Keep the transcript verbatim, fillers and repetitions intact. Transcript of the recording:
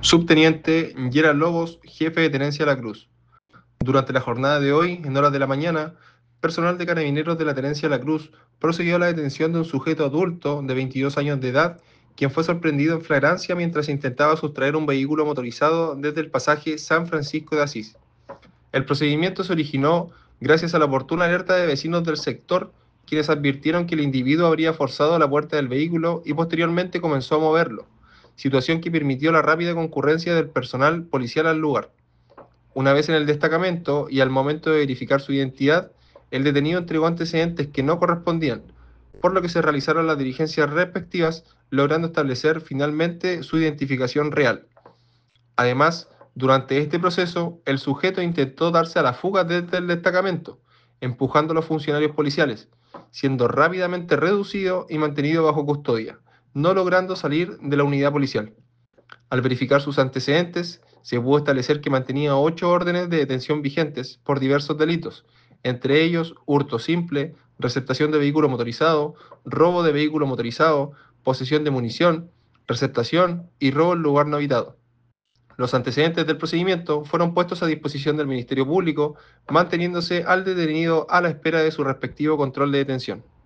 Subteniente Gerard Lobos, jefe de Tenencia La Cruz. Durante la jornada de hoy, en horas de la mañana, personal de Carabineros de la Tenencia La Cruz procedió a la detención de un sujeto adulto de veintidós años de edad, quien fue sorprendido en flagrancia mientras intentaba sustraer un vehículo motorizado desde el pasaje San Francisco de Asís. El procedimiento se originó gracias a la oportuna alerta de vecinos del sector, quienes advirtieron que el individuo habría forzado la puerta del vehículo y posteriormente comenzó a moverlo, situación que permitió la rápida concurrencia del personal policial al lugar. Una vez en el destacamento y al momento de verificar su identidad, el detenido entregó antecedentes que no correspondían, por lo que se realizaron las diligencias respectivas, logrando establecer finalmente su identificación real. Además, durante este proceso, el sujeto intentó darse a la fuga desde el destacamento, empujando a los funcionarios policiales, siendo rápidamente reducido y mantenido bajo custodia, no logrando salir de la unidad policial. Al verificar sus antecedentes, se pudo establecer que mantenía ocho órdenes de detención vigentes por diversos delitos, entre ellos hurto simple, receptación de vehículo motorizado, robo de vehículo motorizado, posesión de munición, receptación y robo en lugar no habitado. Los antecedentes del procedimiento fueron puestos a disposición del Ministerio Público, manteniéndose al detenido a la espera de su respectivo control de detención.